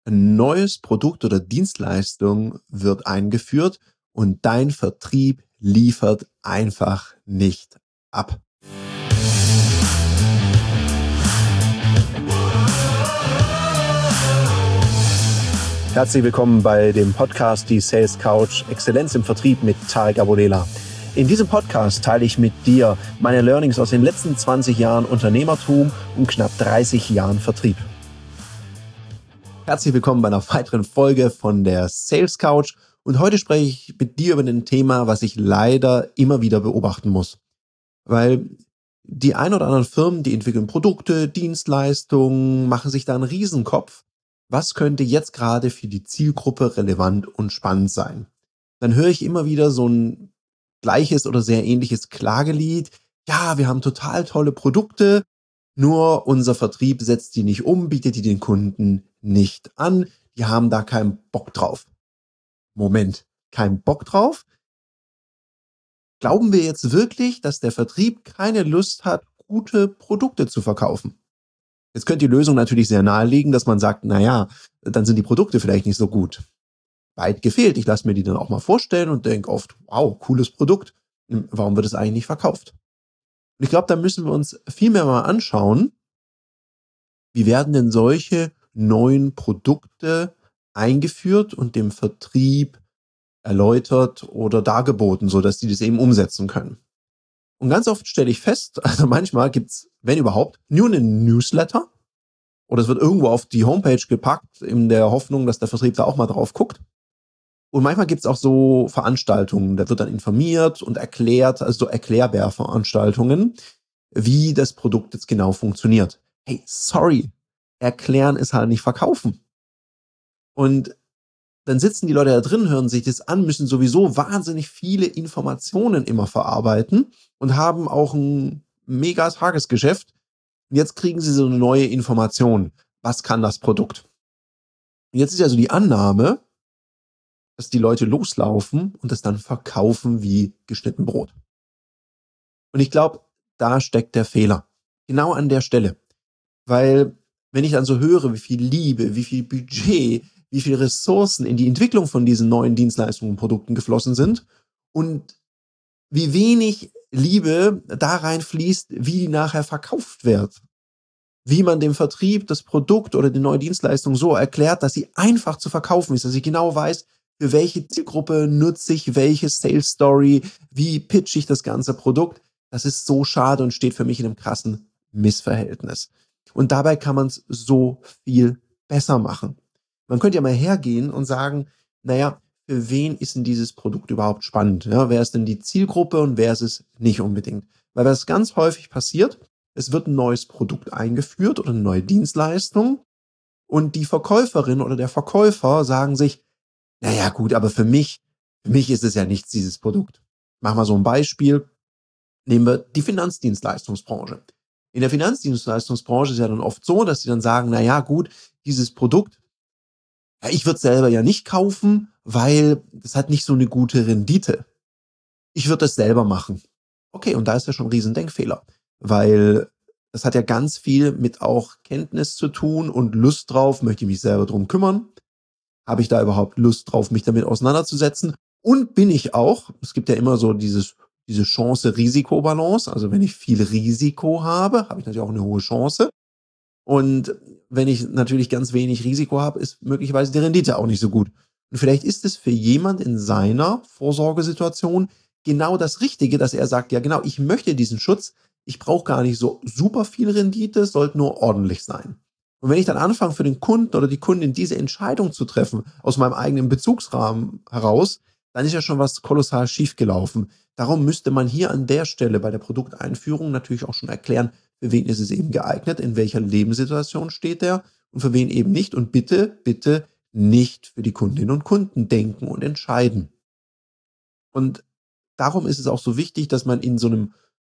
Ein neues Produkt oder Dienstleistung wird eingeführt und dein Vertrieb liefert einfach nicht ab. Herzlich willkommen bei dem Podcast Die Sales Couch Exzellenz im Vertrieb mit Tarek Abodela. In diesem Podcast teile ich mit dir meine Learnings aus den letzten 20 Jahren Unternehmertum und knapp 30 Jahren Vertrieb. Herzlich willkommen bei einer weiteren Folge von der Sales Couch und heute spreche ich mit dir über ein Thema, was ich leider immer wieder beobachten muss. Weil die ein oder anderen Firmen, die entwickeln Produkte, Dienstleistungen, machen sich da einen Riesenkopf. Was könnte jetzt gerade für die Zielgruppe relevant und spannend sein? Dann höre ich immer wieder so ein gleiches oder sehr ähnliches Klagelied. Ja, wir haben total tolle Produkte, nur unser Vertrieb setzt die nicht um, bietet die den Kunden nicht an. Die haben da keinen Bock drauf. Moment, keinen Bock drauf? Glauben wir jetzt wirklich, dass der Vertrieb keine Lust hat, gute Produkte zu verkaufen? Jetzt könnte die Lösung natürlich sehr naheliegen, dass man sagt, naja, dann sind die Produkte vielleicht nicht so gut. Weit gefehlt. Ich lasse mir die dann auch mal vorstellen und denke oft, wow, cooles Produkt. Warum wird es eigentlich nicht verkauft? Und ich glaube, da müssen wir uns viel mehr mal anschauen, wie werden denn solche neuen Produkte eingeführt und dem Vertrieb erläutert oder dargeboten, sodass die das eben umsetzen können. Und ganz oft stelle ich fest, also manchmal gibt's, wenn überhaupt, nur einen Newsletter oder es wird irgendwo auf die Homepage gepackt, in der Hoffnung, dass der Vertrieb da auch mal drauf guckt. Und manchmal gibt's auch so Veranstaltungen, da wird dann informiert und erklärt, also so Erklärbär-Veranstaltungen, wie das Produkt jetzt genau funktioniert. Hey, sorry, erklären ist halt nicht verkaufen. Und dann sitzen die Leute da drin, hören sich das an, müssen sowieso wahnsinnig viele Informationen immer verarbeiten und haben auch ein mega Tagesgeschäft. Und jetzt kriegen sie so eine neue Information. Was kann das Produkt? Und jetzt ist ja so die Annahme, dass die Leute loslaufen und es dann verkaufen wie geschnitten Brot. Und ich glaube, da steckt der Fehler. Genau an der Stelle. Weil, wenn ich dann so höre, wie viel Liebe, wie viel Budget, wie viel Ressourcen in die Entwicklung von diesen neuen Dienstleistungen und Produkten geflossen sind und wie wenig Liebe da reinfließt, wie die nachher verkauft wird. Wie man dem Vertrieb das Produkt oder die neue Dienstleistung so erklärt, dass sie einfach zu verkaufen ist, dass ich genau weiß, für welche Zielgruppe nutze ich welche Sales Story, wie pitch ich das ganze Produkt. Das ist so schade und steht für mich in einem krassen Missverhältnis. Und dabei kann man es so viel besser machen. Man könnte ja mal hergehen und sagen, naja, für wen ist denn dieses Produkt überhaupt spannend? Ja, wer ist denn die Zielgruppe und wer ist es nicht unbedingt? Weil was ganz häufig passiert, es wird ein neues Produkt eingeführt oder eine neue Dienstleistung und die Verkäuferin oder der Verkäufer sagen sich, naja gut, aber für mich ist es ja nichts, dieses Produkt. Machen wir so ein Beispiel. Nehmen wir die Finanzdienstleistungsbranche. In der Finanzdienstleistungsbranche ist ja dann oft so, dass sie dann sagen, naja gut, dieses Produkt, ja, ich würde es selber ja nicht kaufen, weil das hat nicht so eine gute Rendite. Ich würde es selber machen. Okay, und da ist ja schon ein Riesendenkfehler, weil das hat ja ganz viel mit auch Kenntnis zu tun und Lust drauf, möchte ich mich selber drum kümmern? Habe ich da überhaupt Lust drauf, mich damit auseinanderzusetzen? Und bin ich auch, es gibt ja immer so diese Chance-Risiko-Balance, also wenn ich viel Risiko habe, habe ich natürlich auch eine hohe Chance. Und wenn ich natürlich ganz wenig Risiko habe, ist möglicherweise die Rendite auch nicht so gut. Und vielleicht ist es für jemand in seiner Vorsorgesituation genau das Richtige, dass er sagt, ja genau, ich möchte diesen Schutz, ich brauche gar nicht so super viel Rendite, es sollte nur ordentlich sein. Und wenn ich dann anfange, für den Kunden oder die Kundin diese Entscheidung zu treffen, aus meinem eigenen Bezugsrahmen heraus, dann ist ja schon was kolossal schiefgelaufen. Darum müsste man hier an der Stelle bei der Produkteinführung natürlich auch schon erklären, für wen ist es eben geeignet, in welcher Lebenssituation steht er und für wen eben nicht. Und bitte, bitte nicht für die Kundinnen und Kunden denken und entscheiden. Und darum ist es auch so wichtig, dass man in so einem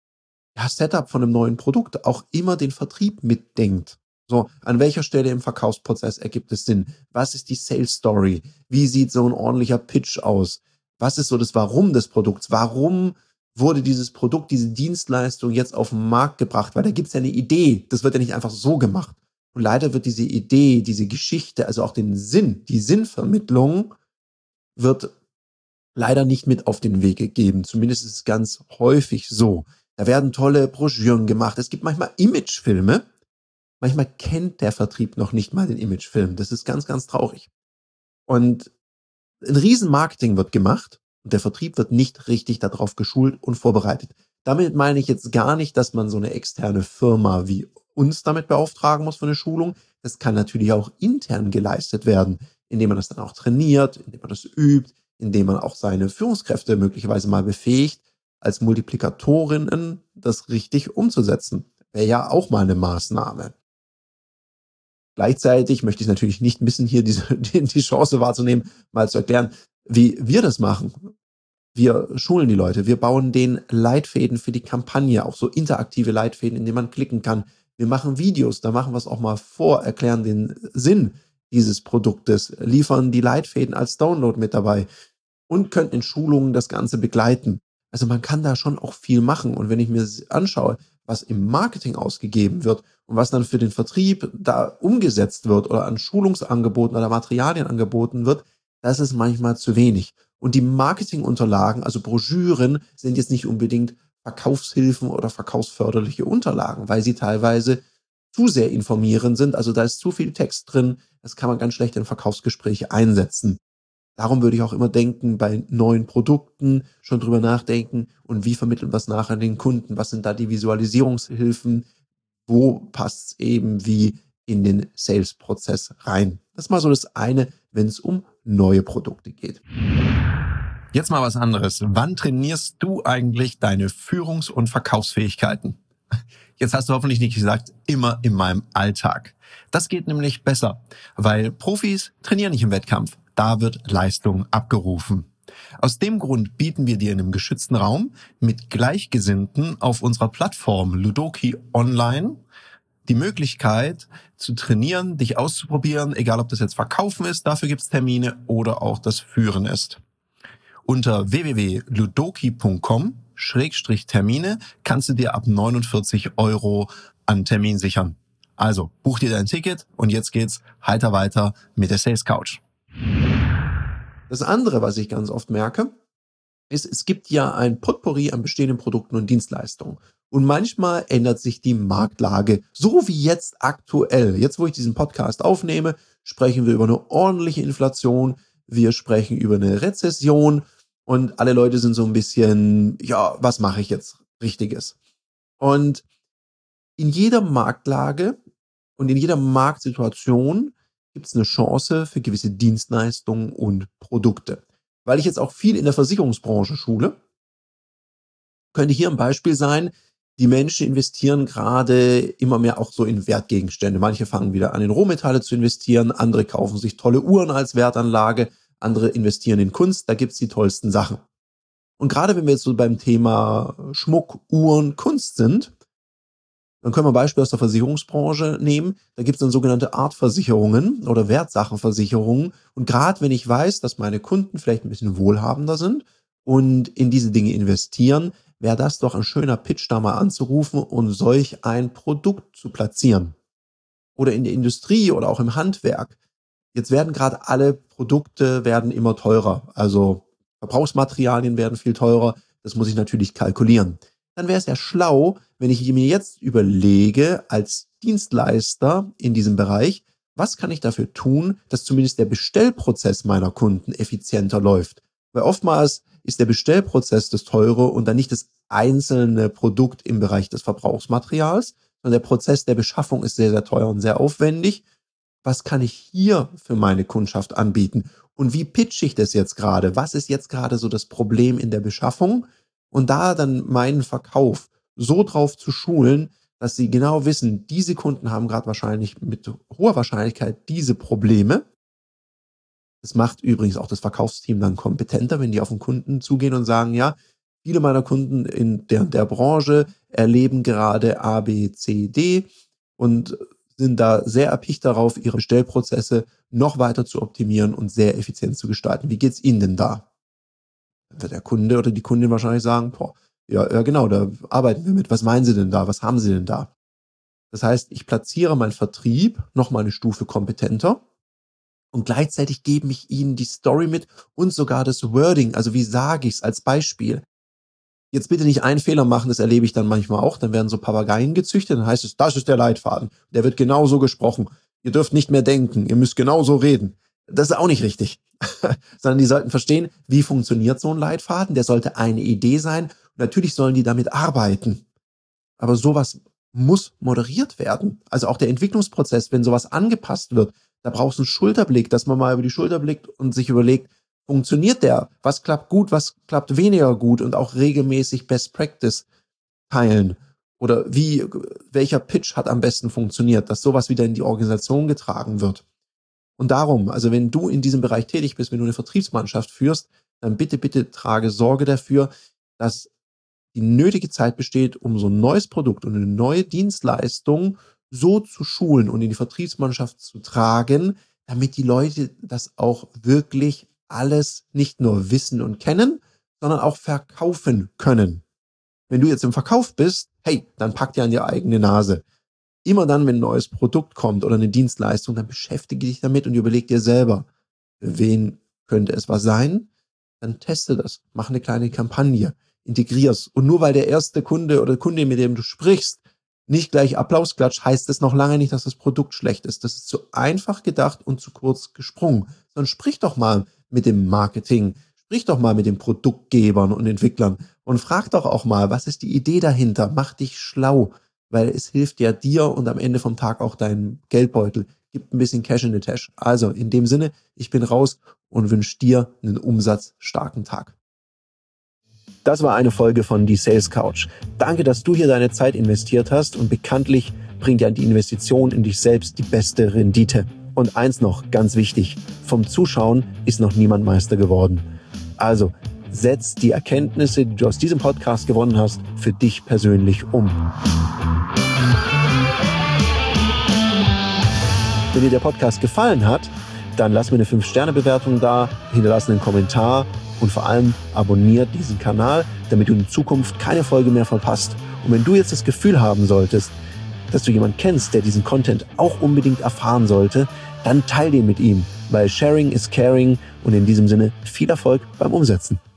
Setup von einem neuen Produkt auch immer den Vertrieb mitdenkt. So, an welcher Stelle im Verkaufsprozess ergibt es Sinn? Was ist die Sales Story? Wie sieht so ein ordentlicher Pitch aus? Was ist so das Warum des Produkts? Warum wurde dieses Produkt, diese Dienstleistung jetzt auf den Markt gebracht? Weil da gibt's ja eine Idee. Das wird ja nicht einfach so gemacht. Und leider wird diese Idee, diese Geschichte, also auch die Sinnvermittlung wird leider nicht mit auf den Weg gegeben. Zumindest ist es ganz häufig so. Da werden tolle Broschüren gemacht. Es gibt manchmal Imagefilme. Manchmal kennt der Vertrieb noch nicht mal den Imagefilm. Das ist ganz, ganz traurig. Und ein Riesenmarketing wird gemacht und der Vertrieb wird nicht richtig darauf geschult und vorbereitet. Damit meine ich jetzt gar nicht, dass man so eine externe Firma wie uns damit beauftragen muss für eine Schulung. Das kann natürlich auch intern geleistet werden, indem man das dann auch trainiert, indem man das übt, indem man auch seine Führungskräfte möglicherweise mal befähigt, als Multiplikatorinnen das richtig umzusetzen. Wäre ja auch mal eine Maßnahme. Gleichzeitig möchte ich natürlich nicht missen, hier die Chance wahrzunehmen, mal zu erklären, wie wir das machen. Wir schulen die Leute, wir bauen den Leitfäden für die Kampagne, auch so interaktive Leitfäden, in denen man klicken kann. Wir machen Videos, da machen wir es auch mal vor, erklären den Sinn dieses Produktes, liefern die Leitfäden als Download mit dabei und können in Schulungen das Ganze begleiten. Also man kann da schon auch viel machen. Und wenn ich mir anschaue, was im Marketing ausgegeben wird und was dann für den Vertrieb da umgesetzt wird oder an Schulungsangeboten oder Materialien angeboten wird, das ist manchmal zu wenig. Und die Marketingunterlagen, also Broschüren, sind jetzt nicht unbedingt Verkaufshilfen oder verkaufsförderliche Unterlagen, weil sie teilweise zu sehr informierend sind. Also da ist zu viel Text drin. Das kann man ganz schlecht in Verkaufsgespräche einsetzen. Darum würde ich auch immer denken, bei neuen Produkten schon drüber nachdenken und wie vermitteln wir es nachher an den Kunden? Was sind da die Visualisierungshilfen? Wo passt es eben wie in den Sales-Prozess rein? Das ist mal so das eine, wenn es um neue Produkte geht. Jetzt mal was anderes. Wann trainierst du eigentlich deine Führungs- und Verkaufsfähigkeiten? Jetzt hast du hoffentlich nicht gesagt, immer in meinem Alltag. Das geht nämlich besser, weil Profis trainieren nicht im Wettkampf. Da wird Leistung abgerufen. Aus dem Grund bieten wir dir in einem geschützten Raum mit Gleichgesinnten auf unserer Plattform Ludoki Online die Möglichkeit zu trainieren, dich auszuprobieren, egal ob das jetzt Verkaufen ist, dafür gibt's Termine, oder auch das Führen ist. Unter www.ludoki.com/Termine kannst du dir ab 49 € an Termin sichern. Also buch dir dein Ticket und jetzt geht's heiter weiter mit der Sales Couch. Das andere, was ich ganz oft merke, ist, es gibt ja ein Potpourri an bestehenden Produkten und Dienstleistungen. Und manchmal ändert sich die Marktlage, so wie jetzt aktuell. Jetzt, wo ich diesen Podcast aufnehme, sprechen wir über eine ordentliche Inflation, wir sprechen über eine Rezession und alle Leute sind so ein bisschen, ja, was mache ich jetzt Richtiges? Und in jeder Marktlage und in jeder Marktsituation gibt es eine Chance für gewisse Dienstleistungen und Produkte. Weil ich jetzt auch viel in der Versicherungsbranche schule, könnte hier ein Beispiel sein, die Menschen investieren gerade immer mehr auch so in Wertgegenstände. Manche fangen wieder an, in Rohmetalle zu investieren, andere kaufen sich tolle Uhren als Wertanlage, andere investieren in Kunst, da gibt's die tollsten Sachen. Und gerade wenn wir jetzt so beim Thema Schmuck, Uhren, Kunst sind, dann können wir ein Beispiel aus der Versicherungsbranche nehmen. Da gibt es dann sogenannte Artversicherungen oder Wertsachenversicherungen. Und gerade wenn ich weiß, dass meine Kunden vielleicht ein bisschen wohlhabender sind und in diese Dinge investieren, wäre das doch ein schöner Pitch, da mal anzurufen und solch ein Produkt zu platzieren. Oder in der Industrie oder auch im Handwerk. Jetzt werden gerade alle Produkte werden immer teurer. Also Verbrauchsmaterialien werden viel teurer. Das muss ich natürlich kalkulieren. Dann wäre es ja schlau, wenn ich mir jetzt überlege, als Dienstleister in diesem Bereich, was kann ich dafür tun, dass zumindest der Bestellprozess meiner Kunden effizienter läuft. Weil oftmals ist der Bestellprozess das Teure und dann nicht das einzelne Produkt im Bereich des Verbrauchsmaterials, sondern der Prozess der Beschaffung ist sehr, sehr teuer und sehr aufwendig. Was kann ich hier für meine Kundschaft anbieten? Und wie pitche ich das jetzt gerade? Was ist jetzt gerade so das Problem in der Beschaffung? Und da dann meinen Verkauf so drauf zu schulen, dass sie genau wissen, diese Kunden haben gerade wahrscheinlich mit hoher Wahrscheinlichkeit diese Probleme. Das macht übrigens auch das Verkaufsteam dann kompetenter, wenn die auf den Kunden zugehen und sagen, ja, viele meiner Kunden in der Branche erleben gerade A, B, C, D und sind da sehr erpicht darauf, ihre Bestellprozesse noch weiter zu optimieren und sehr effizient zu gestalten. Wie geht's Ihnen denn da? Dann wird der Kunde oder die Kundin wahrscheinlich sagen, boah, ja, genau, da arbeiten wir mit. Was meinen Sie denn da? Was haben Sie denn da? Das heißt, ich platziere meinen Vertrieb nochmal eine Stufe kompetenter und gleichzeitig gebe ich ihnen die Story mit und sogar das Wording, also wie sage ich es als Beispiel. Jetzt bitte nicht einen Fehler machen, das erlebe ich dann manchmal auch, dann werden so Papageien gezüchtet, dann heißt es, das ist der Leitfaden, der wird genauso gesprochen, ihr dürft nicht mehr denken, ihr müsst genauso reden. Das ist auch nicht richtig, sondern die sollten verstehen, wie funktioniert so ein Leitfaden, der sollte eine Idee sein und natürlich sollen die damit arbeiten. Aber sowas muss moderiert werden. Also auch der Entwicklungsprozess, wenn sowas angepasst wird, da brauchst du einen Schulterblick, dass man mal über die Schulter blickt und sich überlegt, funktioniert der? Was klappt gut, was klappt weniger gut? Und auch regelmäßig Best Practice teilen. Oder welcher Pitch hat am besten funktioniert, dass sowas wieder in die Organisation getragen wird. Und darum, also wenn du in diesem Bereich tätig bist, wenn du eine Vertriebsmannschaft führst, dann bitte trage Sorge dafür, dass die nötige Zeit besteht, um so ein neues Produkt und eine neue Dienstleistung so zu schulen und in die Vertriebsmannschaft zu tragen, damit die Leute das auch wirklich alles nicht nur wissen und kennen, sondern auch verkaufen können. Wenn du jetzt im Verkauf bist, hey, dann pack dir an die eigene Nase. Immer dann, wenn ein neues Produkt kommt oder eine Dienstleistung, dann beschäftige dich damit und überleg dir selber, für wen könnte es was sein? Dann teste das, mach eine kleine Kampagne, integrier's. Und nur weil der erste Kunde oder Kunde, mit dem du sprichst, nicht gleich Applaus klatscht, heißt es noch lange nicht, dass das Produkt schlecht ist. Das ist zu einfach gedacht und zu kurz gesprungen. Sondern sprich doch mal mit dem Marketing, sprich doch mal mit den Produktgebern und Entwicklern und frag doch auch mal, was ist die Idee dahinter? Mach dich schlau, weil es hilft ja dir und am Ende vom Tag auch deinem Geldbeutel. Gibt ein bisschen Cash in the Tasch. Also in dem Sinne, ich bin raus und wünsche dir einen umsatzstarken Tag. Das war eine Folge von Die Sales Couch. Danke, dass du hier deine Zeit investiert hast und bekanntlich bringt ja die Investition in dich selbst die beste Rendite. Und eins noch, ganz wichtig, vom Zuschauen ist noch niemand Meister geworden. Also, setz die Erkenntnisse, die du aus diesem Podcast gewonnen hast, für dich persönlich um. Wenn dir der Podcast gefallen hat, dann lass mir eine 5-Sterne-Bewertung da, hinterlass einen Kommentar und vor allem abonniert diesen Kanal, damit du in Zukunft keine Folge mehr verpasst. Und wenn du jetzt das Gefühl haben solltest, dass du jemanden kennst, der diesen Content auch unbedingt erfahren sollte, dann teil den mit ihm, weil Sharing is Caring und in diesem Sinne viel Erfolg beim Umsetzen.